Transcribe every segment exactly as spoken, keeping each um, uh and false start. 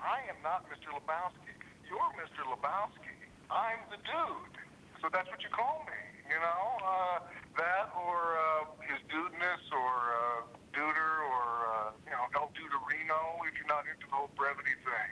I am not Mister Lebowski. You're Mister Lebowski. I'm the dude. So that's what you call me, you know? Uh, that or uh, his dudeness or uh, duder or, uh, you know, El Duderino if you're not into the whole brevity thing.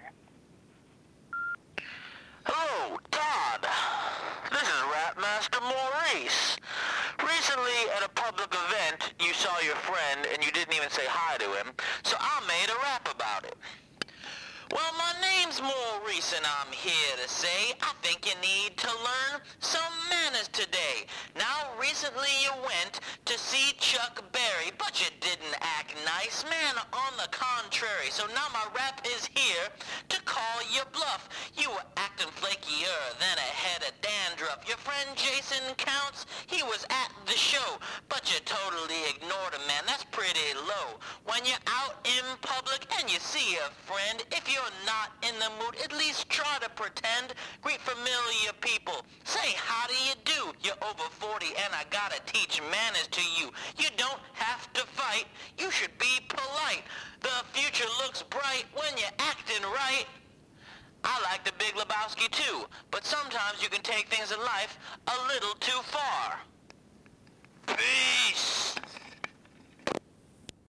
Hello, Todd. This is Rapmaster Maurice. Recently, at a public event, you saw your friend and you didn't even say hi to him, so I made a rap about it. Well, my name's Maurice and I'm here to say I think you need to learn some manners today. Now, recently you went to see Chuck Berry, but you didn't act nice, man, on the contrary. So now my rap is here to call your bluff. You were acting flakier than a head of dandruff. Your friend Jason Counts, he was at the show, but you totally ignored him, man. That's pretty low. When you're out in public and you see a friend, if you're not in the mood, at least try to pretend. Greet familiar people. Say, how do you do? You're over forty and I gotta teach manners to you. You don't have to fight. You should be polite. The future looks bright when you're acting right. I like the Big Lebowski too, but sometimes you can take things in life a little too far. Peace!